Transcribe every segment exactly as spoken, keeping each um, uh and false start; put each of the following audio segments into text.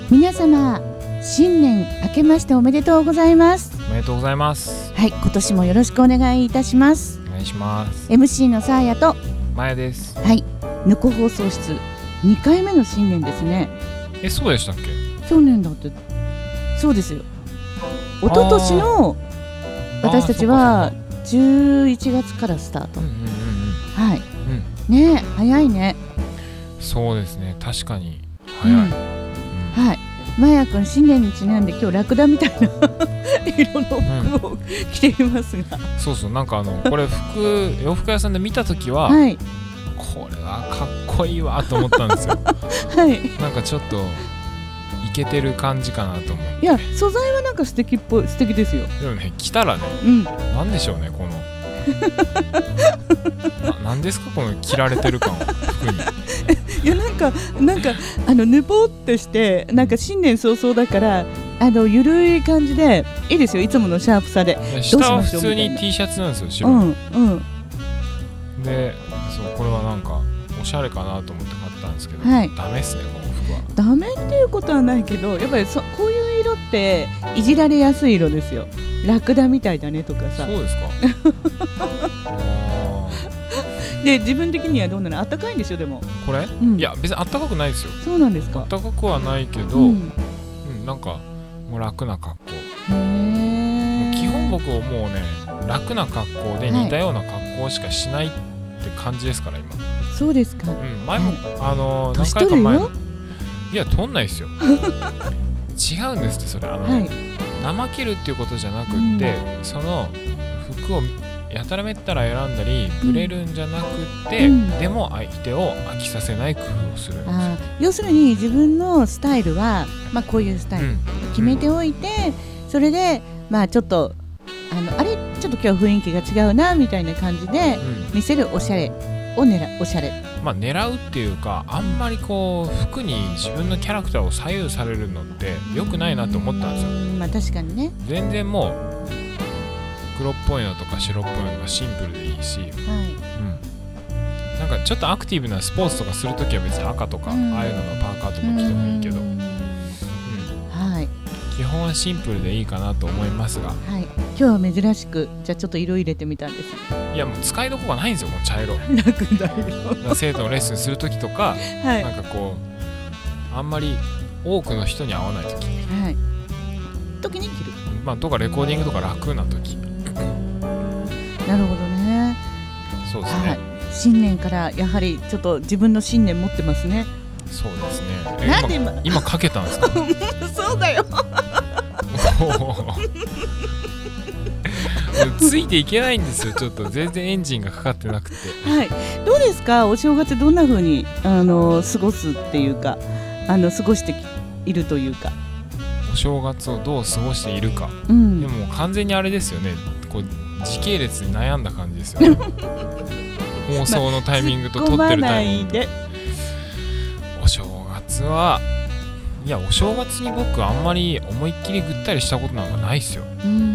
皆様新年明けましておめでとうございます。 おめでとうございます。 はい、今年もよろしくお願いいたします。 お願いします。 エムシー のサーヤとまやです。 はい、ぬこ放送室にかいめの新年ですね。 え、そうでしたっけ？ 去年だって。そうですよ。一昨年の私たちはじゅういちがつからスタート。うんうんうんうん、はい、うん、ね、早いね。 そうですね、確かに早い、うんうん、 はい。まやくん新年にちなんで今日ラクダみたいな色の服を着ていますが、 うん、そうそう、なんかあのこれ服洋服屋さんで見たときは、はい、これはかっこいいわと思ったんですよはい、なんかちょっとイケてる感じかなと思って。 いや、素材はなんか素敵っぽい、素敵ですよ。 でもね、着たらね、うん、なんでしょうね、このななんですかこの着られてる感は服にいや、なんかなんかあのぬぼってしてなんか新年早々だからあのゆるい感じでいいですよ、いつものシャープさで。 下は普通に T シャツなんですよ、白、うんうん、でそうこれはなんかおしゃれかなと思って買ったんですけど、はい、ダメっすねこの服は。 ダメっていうことはないけど、やっぱりそこういう色っていじられやすい色ですよ。ラクダみたいだねとかさ。 そうですかで、自分的にはどうなの？あったかいんでしょでもこれ、うん、いや別にあったかくないですよ。 そうなんですか？ あったかくはないけど、うんうん、なんかもう楽な格好。へー、もう基本僕はもうね楽な格好で似たような格好しかしないって感じですから今。 そうですか。 うん、前も、はい、あのー、何回か前いや取んないですよ違うんですってそれあの、はい、怠けるっていうことじゃなくって、うん、その服をやたらめったら選んだりブレるんじゃなくて、うん、でも相手を飽きさせない工夫をするんですよ。あ、 要するに自分のスタイルは、まあ、こういうスタイル、うん、決めておいて、うん、それでまあちょっとあのあれちょっと今日雰囲気が違うなみたいな感じで見せるおしゃれを狙う、おしゃれ、 まあ、狙うっていうか、あんまりこう服に自分のキャラクターを左右されるのって良くないなと思ったんですよ。 まあ確かにね。 全然もう黒っぽいのとか白っぽいのとかシンプルでいいし、はい、うん、なんかちょっとアクティブなスポーツとかするときは別に赤とか、うん、ああいうののパーカーとか着てもいいけど、うん、はい、基本はシンプルでいいかなと思いますが、はい、 今日は珍しくじゃあちょっと色入れてみたんです。 いやもう使いどころがないんですよ、もう茶色楽だよ生徒のレッスンするときとか、はい、なんかこうあんまり多くの人に会わないとき、はい、 時に着る、 まあとかレコーディングとか楽なとき。 なるほどね。 そうですね、はい、 新年からやはりちょっと自分の信念持ってますね。 そうですね。 え、なんで 今, 今かけたんですかそうだよついていけないんですよ、ちょっと全然エンジンがかかってなくてはい、どうですかお正月どんな風にあの過ごすっていうか、あの過ごしているというか、 お正月をどう過ごしているか、うん、でも完全にあれですよね、こう時系列に悩んだ感じですよね放送のタイミングと撮ってるタイミング、まあ、お正月はいやお正月に僕あんまり思いっきりぐったりしたことなんかないですよ。うーん、うん、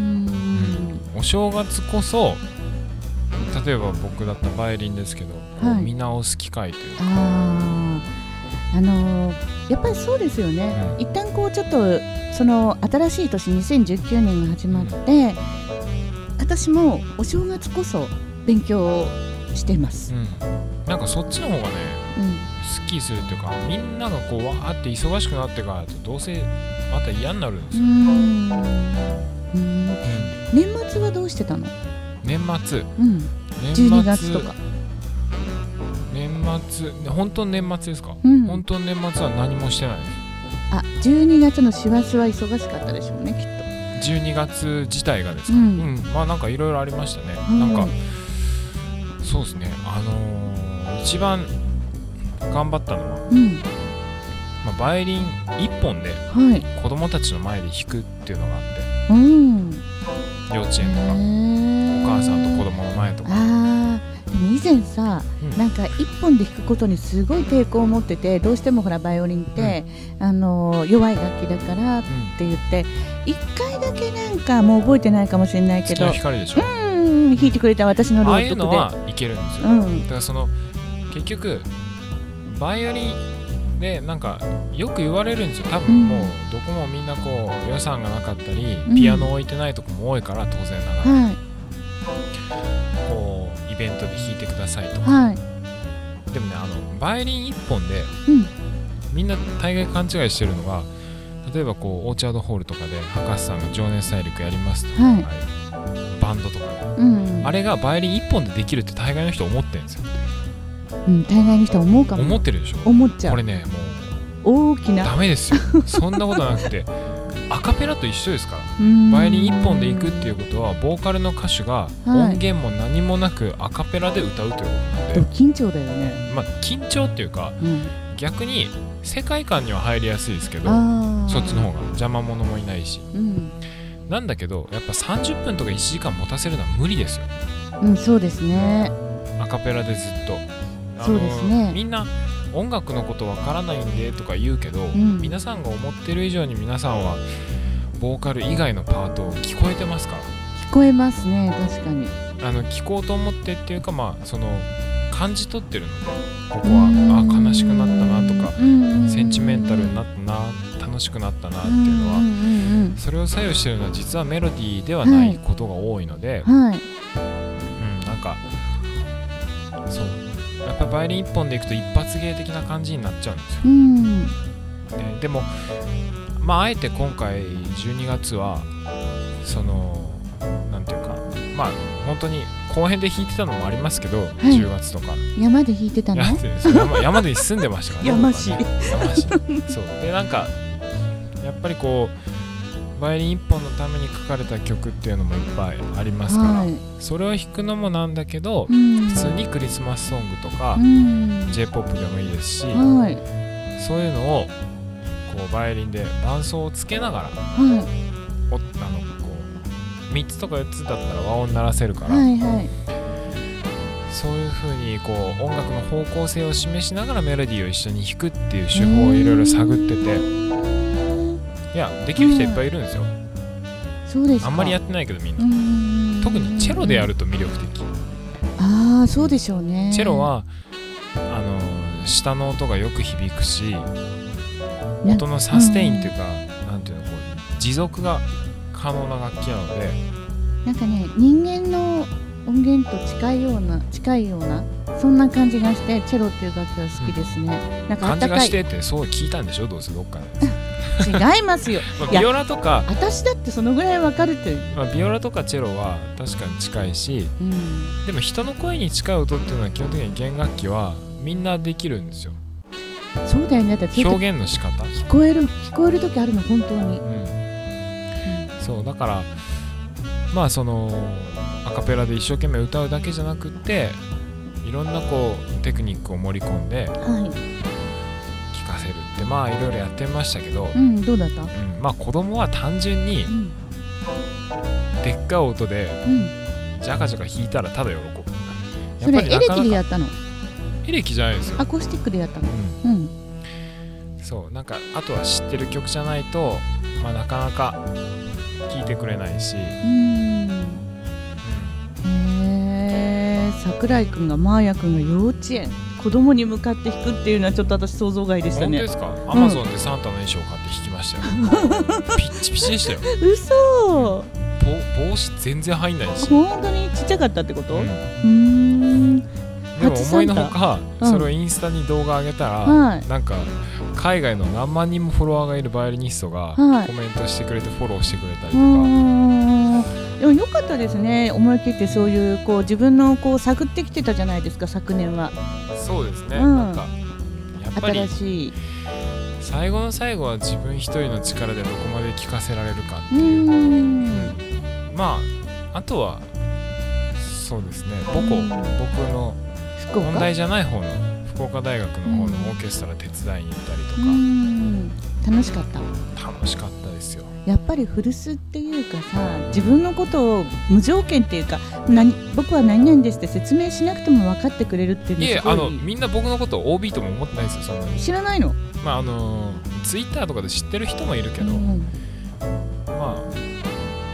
お正月こそ例えば僕だったらバイオリンですけど、はい、見直す機会というか、 ああのー、やっぱりそうですよね、うん、一旦こうちょっとその新しい年にせんじゅうきゅうねんが始まって、うん、私もお正月こそ勉強しています、うん、 なんかそっちの方がね、うん、スッキリするっていうか、みんながこうわーって忙しくなってからだとどうせまた嫌になるんですよ。うーん、 うん、年末はどうしてたの？ 年末、 うん、年末じゅうにがつとか年末、本当の年末ですか？うん、本当の年末は何もしてないです。 あ、じゅうにがつの師走は忙しかったでしょうね、きっと。じゅうにがつ自体がですか？うん、うん、まあなんかいろいろありましたね、うん、なんかそうですね、あのー、一番頑張ったのは、うん、まあ、バイオリンいっぽんで子供たちの前で弾くっていうのがあって、うん、幼稚園とかお母さんと子供の前とか。 あ、でも以前さ、うん、なんかいっぽんで弾くことにすごい抵抗を持ってて、どうしてもほらバイオリンって、うん、あの弱い楽器だからって言って、いっかいだけなんかもう覚えてないかもしれないけど、 月の光でしょ、 うん、弾いてくれた私の朗読で、ああいうのはいけるんですよ、うん、だからその結局バイオリンっでなんかよく言われるんですよ。多分もうどこもみんなこう予算がなかったり、うん、ピアノ置いてないとこも多いから当然ながら、はい、こうイベントで弾いてくださいとか、はい、でもねあのバイオリンいっぽんで、うん、みんな大概勘違いしてるのが、例えばこうオーチャードホールとかで博士さんが情熱大陸やりますとか、はい、バンドとかで、うん、あれがバイオリンいっぽんでできるって大概の人思ってるんですよ。 うん、大概の人は思うかも。 思ってるでしょ。 思っちゃう。 これねもう大きなダメですよそんなことなくてアカペラと一緒ですから。バイオリンいっぽんでいくっていうことはボーカルの歌手が音源も何もなくアカペラで歌うということなんで、 でも緊張だよね。 まあ緊張っていうか、うん、逆に世界観には入りやすいですけど、そっちの方が邪魔者もいないし、うん、なんだけどやっぱさんじゅっぷんとかいちじかん持たせるのは無理ですよ。 うん、そうですね。 アカペラでずっとそうですね。 みんな音楽のことわからないんでとか言うけど、うん、皆さんが思ってる以上に皆さんはボーカル以外のパートを聞こえてますから。 聞こえますね、確かに。 あの聞こうと思ってっていうか、まあその感じ取ってるので、ここはあ悲しくなったなとかセンチメンタルになったな、楽しくなったなっていうのは、それを左右してるのは実はメロディーではないことが多いので、はいはい、うん、なんかそうやっぱりバイオリンいっぽんでいくと一発芸的な感じになっちゃうんですよ、うんね、でもまああえて今回じゅうにがつはそのなんていうか、まあ本当に後編で弾いてたのもありますけど、はい、じゅうがつとか山で弾いてたの？ 山, 山で住んでましたからね山市、 ね、山市そうでなんかやっぱりこうバイオリンいっぽんのために書かれた曲っていうのもいっぱいありますから、はい、それを弾くのもなんだけど、うん、普通にクリスマスソングとか、うん、J-ポップ でもいいですし、はい、そういうのをこうバイオリンで伴奏をつけながら、はい、おあのこうみっつとかよっつだったら和音鳴らせるから、はいはい、そういう風にこう音楽の方向性を示しながらメロディーを一緒に弾くっていう手法をいろいろ探ってて、いやできる人いっぱいいるんですよ、うん、 そうですか。 あんまりやってないけどみんな、ん特にチェロでやると魅力的。 ああそうでしょうね。 チェロはあの下の音がよく響くし、音のサステインっていうか、うん、なんていうのこう持続が可能な楽器なので、 なんかね人間の音源と近いような近いようなそんな感じがしてチェロっていう楽器は好きですね、うん、なんかあったかい感じがしてってそう聞いたんでしょどうせどっかで違いますよまあ、ビオラとか私だってそのぐらいわかるって、 まあ、ビオラとかチェロは確かに近いし、うん、でも人の声に近い音っていうのは基本的に弦楽器はみんなできるんですよ。 そうだよね。だって表現の仕方聞こえる聞こえる時あるの本当に、うんうん、 そうだからまあそのアカペラで一生懸命歌うだけじゃなくっていろんなこうテクニックを盛り込んで、はい聴かせるってまあいろいろやってみましたけど、 うん、どうだった？うん、 まあ子供は単純に、うん、でっかい音で、うん、ジャカジャカ弾いたらただ喜ぶ。 それエレキでやったの？ エレキじゃないですよ。 アコースティックでやったの？うん。 うん、そうなんかあとは知ってる曲じゃないとまあなかなか聴いてくれないし。うん。 うん、へえ、桜井くんがマーヤくんが幼稚園。子供に向かって弾くっていうのはちょっと私想像外でしたね。 本当ですか？アマゾンでサンタの衣装を買って弾きましたよ。ピッチピチでしたよ。 嘘。 帽子全然入んないし。 本当にちっちゃかったってこと？うん。うーん。 でも思いのほか、うん、それをインスタに動画上げたら、はい、なんか海外の何万人もフォロワーがいるバイオリニストがコメントしてくれてフォローしてくれたりとか。 はい、でも良かったですね。思い切ってそういうこう自分のこう探ってきてたじゃないですか昨年は。 そうですね、うん、なんかやっぱり新しい最後の最後は自分一人の力でどこまで聴かせられるかっていう、うん、まああとはそうですね母校、僕の本題じゃない方の福岡大学の方のオーケストラ手伝いに行ったりとか、うん、 楽しかった。 楽しかったですよ。 やっぱり古巣っていうかさ、自分のことを無条件っていうか何僕は何々ですって説明しなくても分かってくれるっていうのいやあのみんな僕のことを オービー とも思ってないですよ。その知らないの？ まああのツイッターとかで知ってる人もいるけど、うん、まあ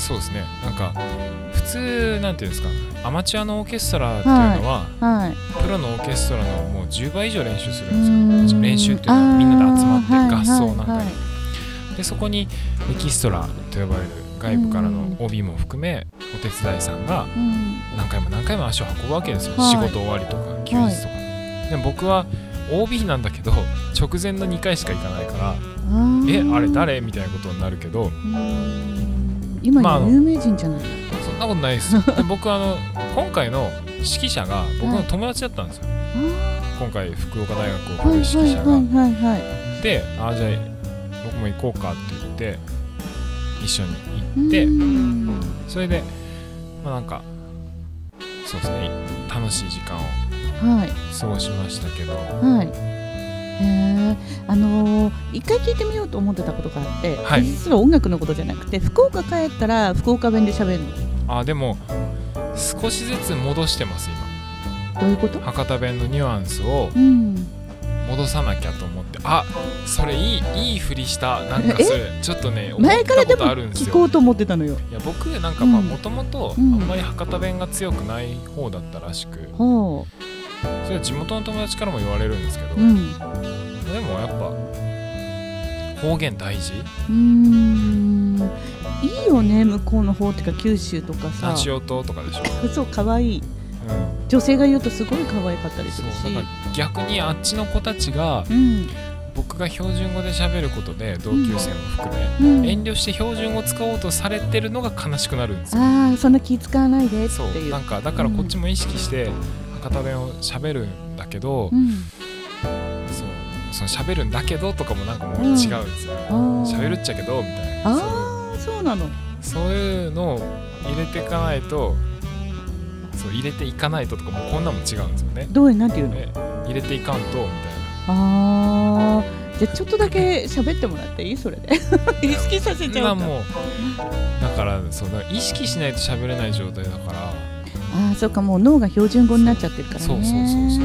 そうですね。なんか普通なんていうんですか、アマチュアのオーケストラっていうのは、はいはい、プロのオーケストラのもうじゅうばい以上練習するんですよ。練習っていうのはみんなで集まって合奏なんかに、はいはいはい、でそこにエキストラと呼ばれる外部からの オービー も含めお手伝いさんが何回も何回も足を運ぶわけですよ、はい、仕事終わりとか休日とか、はい、でも僕は オービー なんだけど直前のにかいしか行かないからえあれ誰みたいなことになるけど、うーん今の有名人じゃない、まあ、そんなことないですで僕あの今回の指揮者が僕の友達だったんですよ、はい、今回福岡大学を送る指揮者が、はいはいはいはい、であじゃあ僕も行こうかって言って一緒に行って、それでまあなんかそうですね楽しい時間を過ごしましたけど、はい、 へあのー、一回聞いてみようと思ってたことがあって、はい、実は音楽のことじゃなくて福岡帰ったら福岡弁で喋るの。 あでも少しずつ戻してます今。どういうこと？ 博多弁のニュアンスを戻さなきゃと思って、うん、あそれいいいいふりしたなんかそれちょっとね思ったことあるんですよ。 聞こうと思ってたのよ。 いや僕なんかまあもともとあんまり博多弁が強くない方だったらしく、うん、それは地元の友達からも言われるんですけど、うん、でもやっぱ方言大事。うーんいいよね向こうの方ってか九州とかさ。 ラジオ島とかでしょそう可愛い、うん、女性が言うとすごい可愛かったりするし、 そうだから逆にあっちの子たちが、うん、僕が標準語で喋ることで同級生も含め、うん、遠慮して標準語使おうとされてるのが悲しくなるんですよ。 ああそんな気使わないでっていう。 そうなんかだからこっちも意識して博多弁を喋るんだけど、うん、そうその喋るんだけどとかもなんかもう違うんですよ、うん、喋るっちゃけどみたいな。 ああそうなの。 そういうのを入れていかないと、そう入れていかないととかもうこんなも違うんですよね。 どうなんていうの？ 入れていかんとみたいな。 あーじゃあちょっとだけ喋ってもらっていい？それで意識させちゃうか。 もうだからそうだから意識しないと喋れない状態だから。 ああそうかもう脳が標準語になっちゃってるからね。 そうそうそうそう、うん、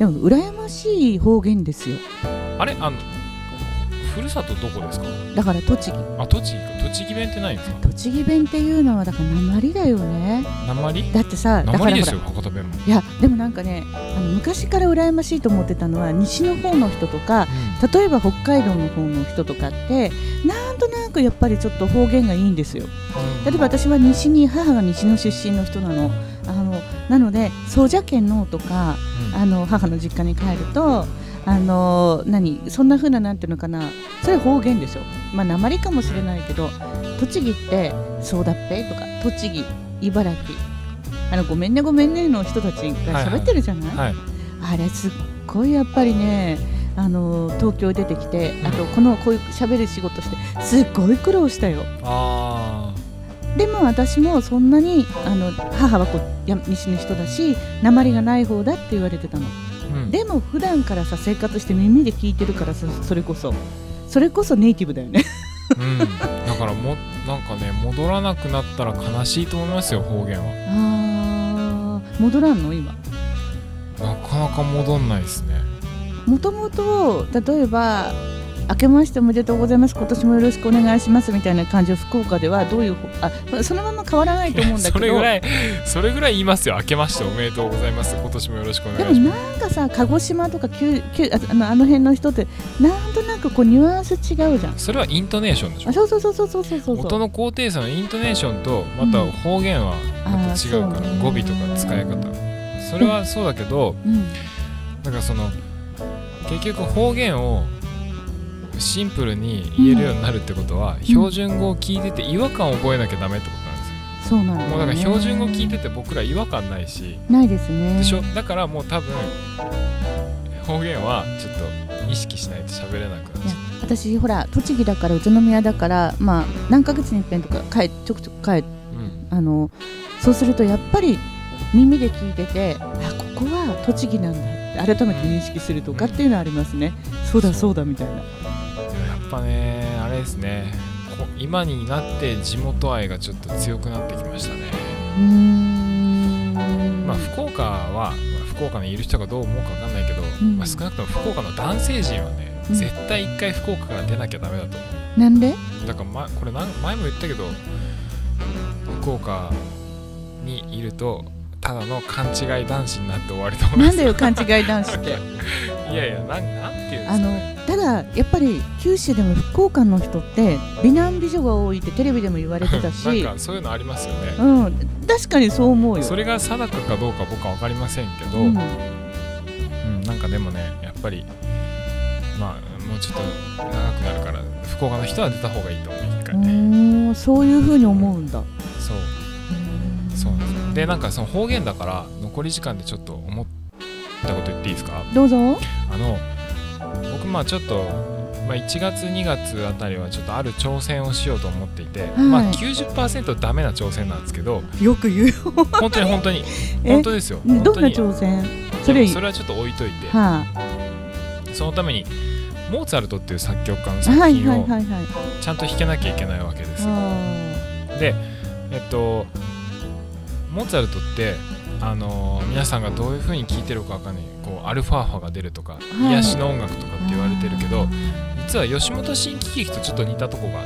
でも羨ましい方言ですよ。 あれあのふるさとどこですか？ だから栃木。 あ栃木か。栃木弁ってないんですか？ 栃木弁っていうのはだから訛りだよね。 訛り？ だってさ訛りですよ博多弁も。 いやでもなんかねあの昔から羨ましいと思ってたのは西の方の人とか、うん、例えば北海道の方の人とかってなんとなくやっぱりちょっと方言がいいんですよ、うん、例えば私は西に母が西の出身の人なの。あのなのでそうじゃけんのとか、うん、あの母の実家に帰るとあの何そんな風ななんていうのかなそれ方言でしょ。まあ訛りかもしれないけど栃木ってそうだっぺとか栃木茨城あのごめんねごめんねの人たちが喋ってるじゃない、はいはいはい、あれすっごいやっぱりねあの東京出てきて、うん、あとこのこういう喋る仕事してすっごい苦労したよ。あでも私もそんなにあの母はこう西の人だし訛りがない方だって言われてたの、うん、でも普段からさ生活して耳で聞いてるからさそれこそそれこそネイティブだよね、 うん、だからもなんかね戻らなくなったら悲しいと思いますよ方言は。 あ戻らんの今？ なかなか戻んないですね。 もともと例えば明けましておめでとうございます今年もよろしくお願いしますみたいな感じを福岡ではどういうあそのまま変わらないと思うんだけどそれぐらいそれぐらい言いますよ。明けましておめでとうございます今年もよろしくお願いします。 でもなんかさ鹿児島とかきゅきゅ あ, あ, のあの辺の人ってなんとなくこうニュアンス違うじゃん。 それはイントネーションでしょ。 あそうそうそうそうそうそうそう音の高低差のイントネーションとまた方言はまた違うから、うん、語尾とか使い方それはそうだけど、うん、だからその結局方言をシンプルに言えるようになるってことは、うん、標準語を聞いてて違和感を覚えなきゃダメってことなんですよ。 そうなんだよね。 もうだから標準語聞いてて僕ら違和感ないしないですね。 でしょ。だからもう多分方言はちょっと意識しないと喋れなくなっちゃう。 私ほら栃木だから宇都宮だからまあ何ヶ月に一遍とか帰ちょくちょく帰、うん、あのそうするとやっぱり耳で聞いててあここは栃木なんだって改めて認識するとかっていうのはありますね、うん、そうだそうだみたいな。 やっぱねあれですね今になって地元愛がちょっと強くなってきましたね。うーんまあ福岡は、まあ、福岡にいる人がどう思うか分かんないけど、うんまあ、少なくとも福岡の男性陣はね、うん、絶対一回福岡から出なきゃダメだと思う。 なんで？ だから、ま、これ前も言ったけど福岡にいるとただの勘違い男子になって終わりと思います。 なんだよ勘違い男子っていやいや、なん、なんていうんですかね、 あのただやっぱり九州でも福岡の人って美男美女が多いってテレビでも言われてたしなんかそういうのありますよね、 うん、確かにそう思うよ。 それが定かかどうか僕は分かりませんけど、うんうんうん、なんかでもねやっぱりまあもうちょっと長くなるから福岡の人は出た方がいいと思う一回ね。 おそういう風に思うんだ。 そうそうなんですよ。でなんかその方言だから残り時間でちょっと思ったこと言っていいですか。 どうぞ。 あの僕まあちょっと、まあ、いちがつにがつあたりはちょっとある挑戦をしようと思っていて、はい、まあ きゅうじゅっパーセント ダメな挑戦なんですけど、 よく言うよ本当に本当に本当ですよ。 どんな挑戦？ それそれはちょっと置いといて、 はあ、 そのためにモーツァルトっていう作曲家の作品をちゃんと弾けなきゃいけないわけですよ。で、えっとモーツァルトってあのー、皆さんがどういう風に聴いてるかわかんない、こうアルファ波が出るとか、はい、癒しの音楽とかって言われてるけど、実は吉本新喜劇とちょっと似たとこがあって、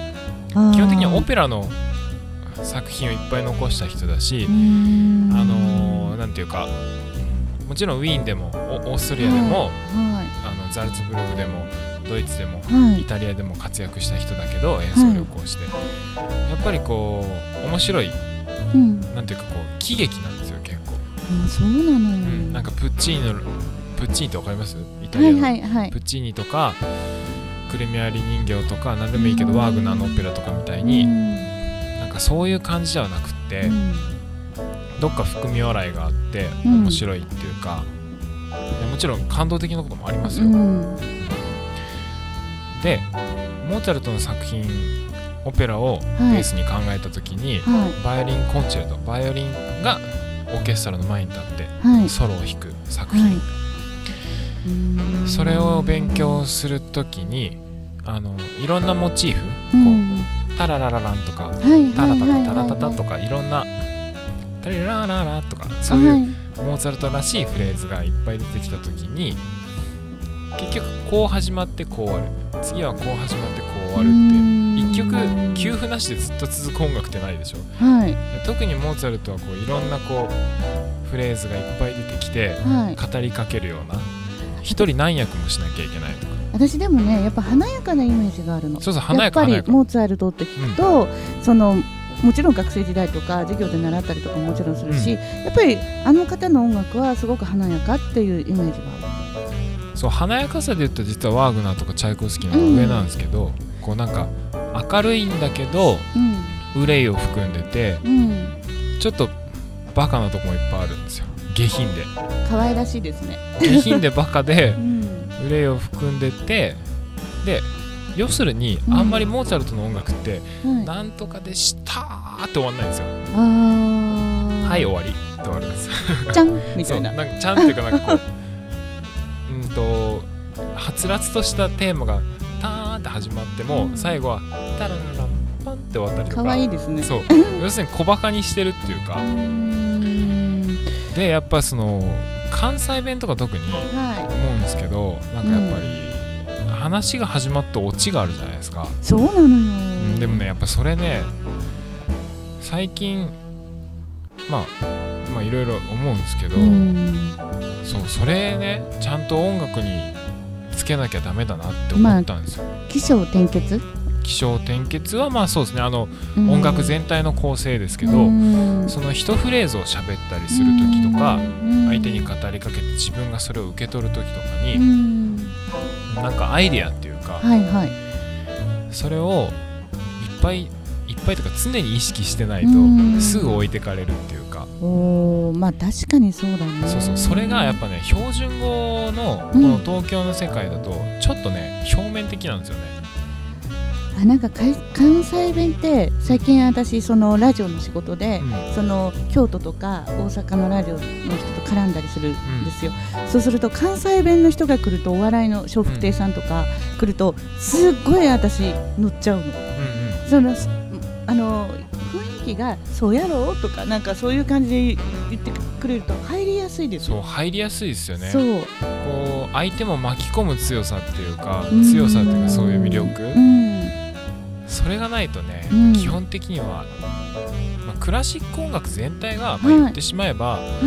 基本的にはオペラの作品をいっぱい残した人だし、あのー、なんていうかもちろんウィーンでもオーストリアでも、はい、あのザルツブルクでもドイツでも、はい、イタリアでも活躍した人だけど演奏力をして、はい、やっぱりこう面白い、うん、なんていうかこう喜劇なんですよ結構。 あ、そうなのよ、うん、 なんかプッチーニのプッチーニってわかります？イタリアの、はいはいはい、プッチーニとかクレミアリ人形とか何でもいいけど、うん、ワーグナーのオペラとかみたいに、うん、なんかそういう感じではなくって、うん、どっか含み笑いがあって面白いっていうか、うん、もちろん感動的なこともありますよ、うん、でモーツァルトの作品オペラをベースに考えた時に、はい、バイオリンコンチェルト、バイオリンがオーケストラの前に立ってソロを弾く作品、はいはい、それを勉強する時にあのいろんなモチーフ、うん、こうタラララランとか、はい、タラタタタラタタとかいろんなタリラララとかそういうモーツァルトらしいフレーズがいっぱい出てきた時に結局こう始まってこう終わる、次はこう始まってこう終わるって一曲休符なしでずっと続く音楽ってないでしょ、はい、特にモーツァルトはこういろんなこうフレーズがいっぱい出てきて、はい、語りかけるような一人何役もしなきゃいけないとか。 私でもねやっぱ華やかなイメージがあるの。 そうそう華やかやっぱりモーツァルトって聞くと、うん、そのもちろん学生時代とか授業で習ったりとかももちろんするし、うん、やっぱりあの方の音楽はすごく華やかっていうイメージがある。そう華やかさで言うと実はワーグナーとかチャイコフスキーの上なんですけど、うん、こうなんか明るいんだけど、うん、憂いを含んでて、うん、ちょっとバカなとこもいっぱいあるんですよ。下品で可愛らしいですね。 下品でバカで、うん、憂いを含んでて、で要するに、うん、あんまりモーツァルトの音楽って、うん、なんとかでしたーって終わんないんですよ。あはい終わりって終わるんですよ。 ちゃんみたいな。 なんかちゃんっていうかなんかこううんとはつらつとしたテーマがターンって始まっても、うん、最後はタララランパンって終わったりとか。 可愛いですね。 そう要するに小バカにしてるっていうか。でやっぱその関西弁とか特に思うんですけど、はい、なんかやっぱり、うん、話が始まってオチがあるじゃないですか。 そうなのよ、うん、 でもねやっぱそれね最近まあまあいろいろ思うんですけど、うん、そうそれねちゃんと音楽につけなきゃダメだなって思ったんですよ。 まあ、起承転結起承転結はまあそうですねあの、うん、音楽全体の構成ですけど、うん、その一フレーズを喋ったりする時とか、うん、相手に語りかけて自分がそれを受け取る時とかに、うん、なんかアイデアっていうか、はいはい、それをいっぱいいっぱいとか常に意識してないと、うん、すぐ置いてかれるっていうか。 おまあ確かにそうだね。 そうそうそれがやっぱね標準語のこの東京の世界だとちょっとね表面的なんですよね。 あなんか関西弁って最近私そのラジオの仕事で、うん、その京都とか大阪のラジオの人と絡んだりするんですよ、うん、そうすると関西弁の人が来るとお笑いの笑福亭さんとか来るとすっごい私乗っちゃうの、うんうん、そのあの雰囲気がそうやろうとかなんかそういう感じで言ってくれると入りやすいですよ。 そう入りやすいですよね。 そうこう相手も巻き込む強さっていうか強さっていうかそういう魅力、うんそれがないとね、 うん、 基本的には、まあ、クラシック音楽全体が、まあ、言ってしまえば、はい、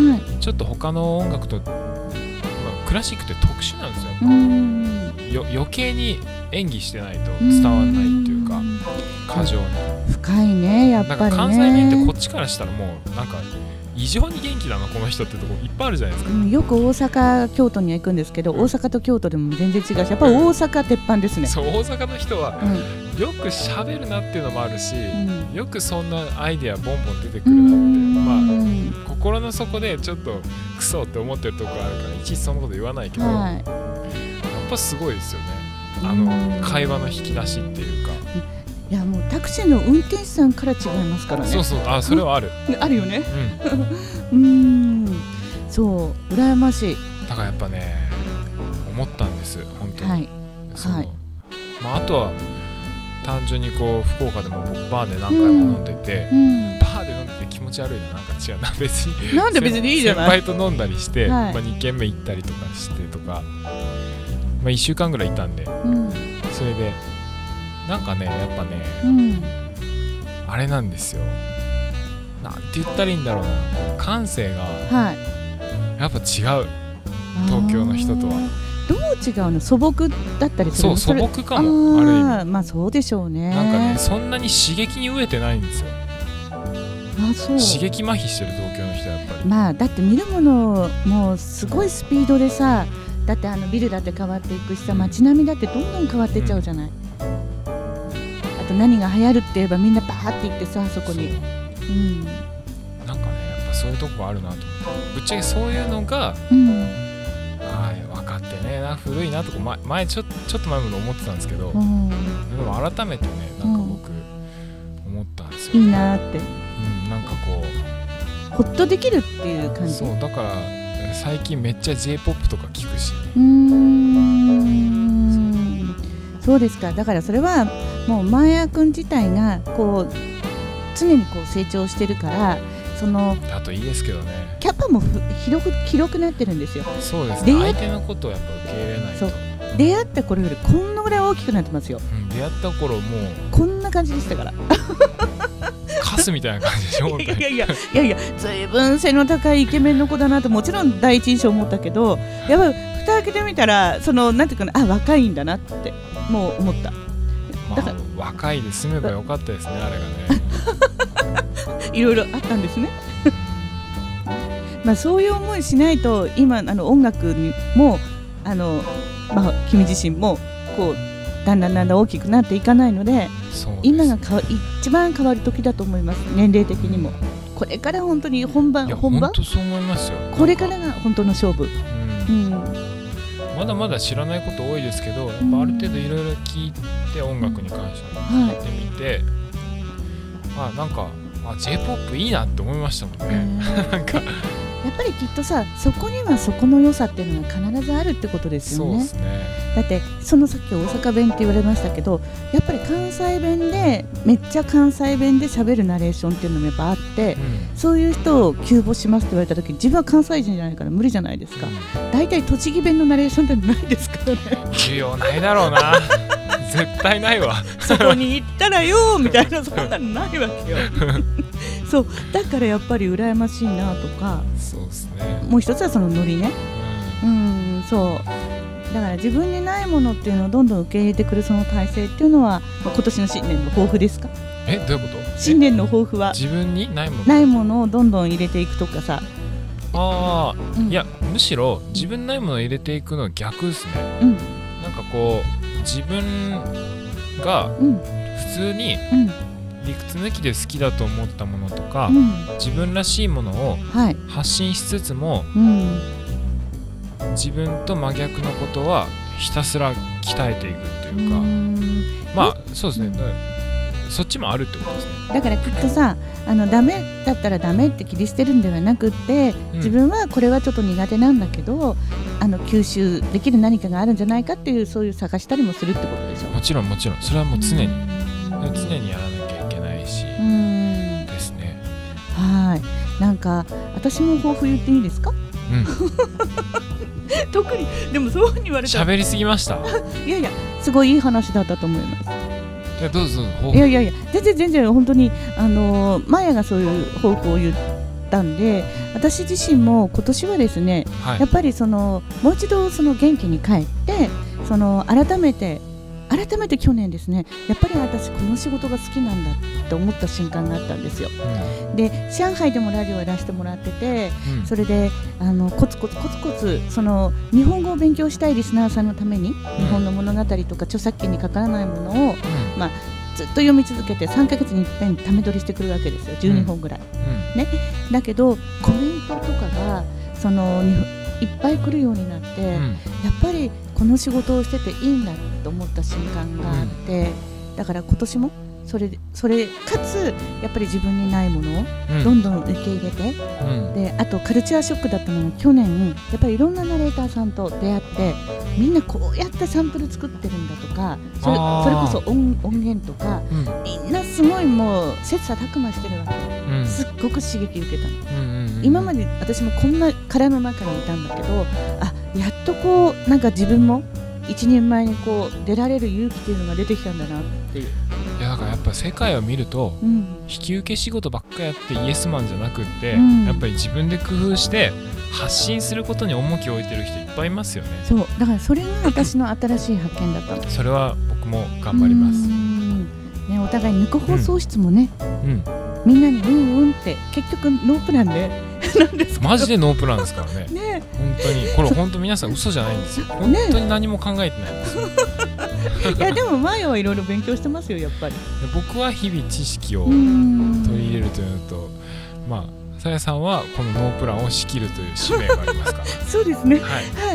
ちょっと他の音楽と、まあ、クラシックって特殊なんですよ。うんよ余計に演技してないと伝わらないっていうか、過剰に深いね、やっぱりね。 なんか関西弁ってこっちからしたらもうなんか異常に元気だなこの人ってとこいっぱいあるじゃないですか、うん、 よく大阪京都には行くんですけど、うん、大阪と京都でも全然違うし、やっぱり大阪鉄板ですね、うん、 そう大阪の人は、うん、よく喋るなっていうのもあるし、うん、よくそんなアイデアボンボン出てくるなって、まあ心の底でちょっとクソって思ってるとこあるからいちいちそのこと言わないけど、はい、やっぱすごいですよね、あの会話の引き出しっていうか。 いやもうタクシーの運転手さんから違いますからね。 そうそう、あ、それはあるあるよね、うん、うーん、そう羨ましい。 だからやっぱね思ったんです本当に、はいはい、まあ、あとは単純にこう福岡でもバーで何回も飲んでて、うん、バーで飲んでて気持ち悪いな、なんか違うな、別になんで別にいいじゃない、 先輩と飲んだりして、はい、まあ、にけんめ行ったりとかしてとか、まあ、いっしゅうかんぐらいいたんで、うん、それでなんかねやっぱね、うん、あれなんですよ、なんて言ったらいいんだろうな、感性がやっぱ違う、はい、東京の人とは。 どう違うの？素朴だったりするの？ そう、素朴かも、ある意味。 まあそうでしょうね。 なんかね、そんなに刺激に飢えてないんですよ。 あ、そう。 刺激麻痺してる東京の人はやっぱり。 まあだって見るものもすごいスピードでさ、だってあのビルだって変わっていくしさ、街並みだってどんどん変わっていっちゃうじゃない。うん、あと何が流行るって言えばみんなバーって行ってさ、そこに。うん。なんかね、 やっぱそういうとこあるなと思って。ぶっちゃけそういうのが。うん、分かってねな、古いなとか 前, 前ちょちょっと前まで思ってたんですけど、うん、でも改めてねなんか僕思ったんですよ、ね、 いいなって、 うん、なんかこうホッとできるっていう感じ。 そうだから最近めっちゃ J-ポップ とか聞くし、 うーん、そう、そうですか。だからそれはもうマーヤ君自体がこう常にこう成長してるから、そのあといいですけどね、 キャパも広く広くなってるんですよ。 そうですね、相手のことをやっぱ受け入れないと。そう、 出会った頃よりこんなぐらい大きくなってますよ、 うん、出会った頃もうこんな感じでしたからカスみたいな感じでしょいやいやいやいやいや、ずいぶん背の高いイケメンの子だなともちろん第一印象思ったけど、やっぱり蓋開けてみたらそのなんていうかな、あ、若いんだなってもう思った。 だから、まあ、若いで済めばよかったですね、あれがねいろいろあったんですねまあそういう思いしないと今あの音楽にもあの、まあ、君自身もこうだんだんだんだん大きくなっていかないの で, そうです今がか一番変わる時だと思います。年齢的にもこれから本当に本番本番本当そう思いますよ。 これからが本当の勝負、うんうん、 まだまだ知らないこと多いですけど、やっぱある程度いろいろ聞いて音楽に関して聞いてみて、はい、まあなんかあ J-ポップ いいなって思いましたもんねなんかやっぱりきっとさ、そこにはそこの良さっていうのが必ずあるってことですよね。 そうですね。 だってそのさっき大阪弁って言われましたけど、やっぱり関西弁でめっちゃ関西弁で喋るナレーションっていうのもやっぱあって、うん、そういう人を急募しますって言われた時、自分は関西人じゃないから無理じゃないですか。だいたい栃木弁のナレーションってないですからね。 需要ないだろうな絶対ないわそこに行ったらよみたいな、そんなのないわけよそうだからやっぱり羨ましいなとか。 そうですね。 もう一つはそのノリね、うん、うん、そうだから自分にないものっていうのをどんどん受け入れてくるその体制っていうのは、まあ、今年の新年の抱負ですか？ え、どういうこと？ 新年の抱負は自分にないものないものをどんどん入れていくとかさ。 ああ、うん、いやむしろ自分ないものを入れていくのは逆ですね、うん、なんかこう自分が普通に理屈抜きで好きだと思ったものとか、うん、自分らしいものを発信しつつも、はい、うん、自分と真逆のことはひたすら鍛えていくっていうか、うーん、まあそうですね、そっちもあるってことですね。 だからきっとさ、あのダメだったらダメって切り捨てるんではなくって、うん、自分はこれはちょっと苦手なんだけど、あの吸収できる何かがあるんじゃないかっていう、そういう探したりもするってことでしょ。 もちろんもちろん、それはもう常に常にやらなきゃいけないしですね。 はい、なんか私も抱負言っていいですか？うん特にでもそうに言われたら喋りすぎましたいやいや、すごいいい話だったと思います。 いやどうぞどうぞ。 いやいやいや全然全然本当にあのマヤがそういう抱負を言ったんで、私自身も今年はですね、はい、やっぱりそのもう一度その元気に帰ってその改めて改めて去年ですね、やっぱり私この仕事が好きなんだって思った瞬間があったんですよ、うん、で上海でもラジオをやらせてもらってて、うん、それであのコツコツコツコツその日本語を勉強したいリスナーさんのために、うん、日本の物語とか著作権にかからないものを、うんまあ、ずっと読み続けてさんかげつにいっぺんため撮りしてくるわけですよ、じゅうにほんぐらい、うんね、だけどコメントとかがそのいっぱい来るようになって、うん、やっぱりこの仕事をしてていいんだと思った瞬間があって、うん、だから今年もそれそれかつやっぱり自分にないものをどんどん受け入れて、うん、であとカルチャーショックだったのが去年やっぱりいろんなナレーターさんと出会ってみんなこうやってサンプル作ってるんだとかそれ、それこそ 音, 音源とか、うん、みんなすごいもう切磋琢磨してるわけ、うん、すっごく刺激受けたの、うんうんうん、今まで私もこんな殻の中にいたんだけど、あやっとこうなんか自分も一人前にこう出られる勇気っていうのが出てきたんだなっていう。 いやだからやっぱ世界を見ると、うん、引き受け仕事ばっかやってイエスマンじゃなくって、うん、やっぱり自分で工夫して発信することに重きを置いてる人いっぱいいますよね。 そうだからそれが私の新しい発見だったの。 それは僕も頑張ります。 うん、ね、お互い抜く放送室もね、うんうん、みんなにうんうんって結局ノープランでなんですマジでノープランですからね。ね本当にこれ本当皆さん嘘じゃないんですよ。本当に何も考えてないんですよ。 いやでも前はいろいろ勉強してますよやっぱり。 僕は日々知識を取り入れるというのと、まあさやさんはこのノープランを仕切るという使命がありますから。 そうですね。はい、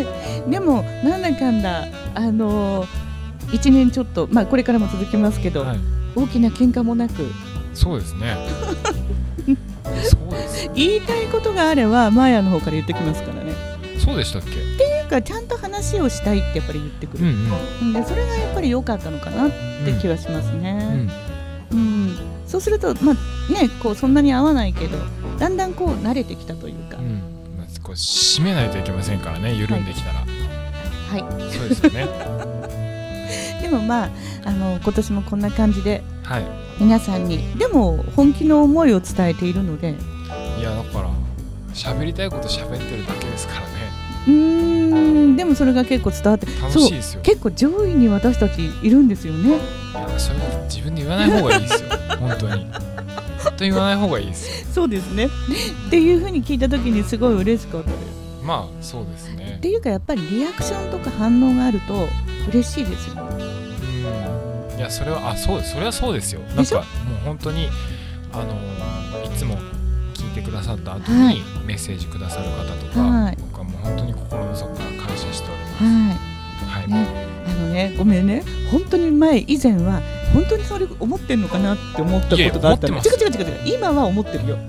はい。でもなんだかんだあのー、いちねんちょっとまあこれからも続きますけど、はい、大きな喧嘩もなく。 そうですね。そうですね。 言いたいことがあればマーヤの方から言ってきますからね。 そうでしたっけ？ っていうかちゃんと話をしたいってやっぱり言ってくる、うんうん、でそれがやっぱり良かったのかなって気はしますね、うんうんうん、そうするとまあねこうそんなに合わないけどだんだんこう慣れてきたというか、うんまあ、こう締めないといけませんからね緩んできたらはい、はい、 そうですよね。 でもまあ、あの今年もこんな感じで、はい、皆さんにでも本気の思いを伝えているので、 いやだから喋りたいこと喋ってるだけですからね。 うーんでもそれが結構伝わって楽しいですよ。 結構上位に私たちいるんですよね。 いやそういうこと自分で言わない方がいいですよ。本当に本当に言わない方がいいですよ。 そうですねっていう風に聞いた時にすごい嬉しかったです。 まあそうですね。 っていうかやっぱりリアクションとか反応があると嬉しいですよね。 うんいやそれはあそうですそれはそうですよ。なんかもう本当にあのいつも聞いてくださった後にメッセージくださる方とか、はい、僕はもう本当に心の底から感謝しております。はい、はいね、あのねごめんね本当に前以前は本当にそれ思ってんのかなって思ったことがあったの。違う違う違う違う今は思ってるよ、うん、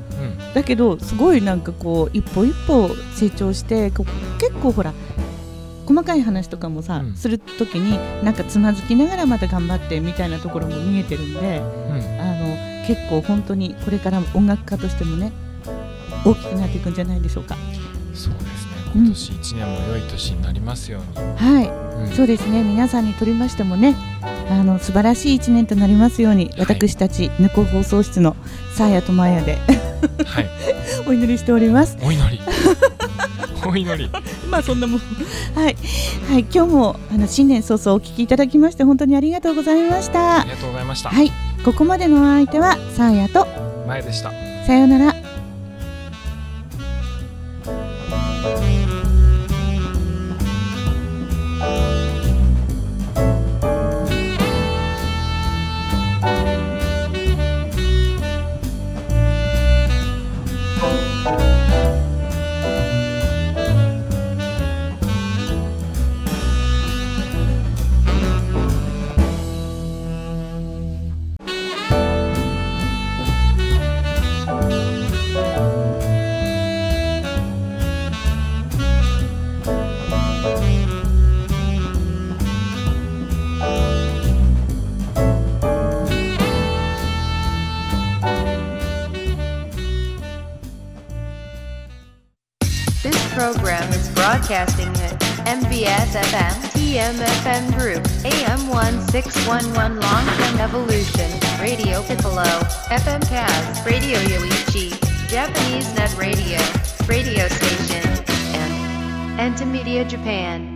だけどすごいなんかこう一歩一歩成長して結構ほら細かい話とかもさ、うん、するときになんかつまずきながらまた頑張ってみたいなところも見えてるんで、うん、あの結構本当にこれから音楽家としてもね大きくなっていくんじゃないでしょうか。 そうですね今年いちねんも良い年になりますように、 うん、はい、うん、そうですね皆さんにとりましてもねあの素晴らしいいちねんとなりますように、はい、私たちぬこ放送室のさあやとまやで、はい、お祈りしております。 お祈りお祈りまあそんなもんはい、はい、今日もあの新年早々お聞きいただきまして本当にありがとうございました。 ありがとうございました。 はい、ここまでのお相手はさあやとまやでした。 さようなら。 This program is broadcasting at M B S F M T M F M Group A M one six one one Long-Term Evolution Radio Piccolo F M Kaz Radio Yoichi Japanese Net Radio Radio Station and Enta Media Japan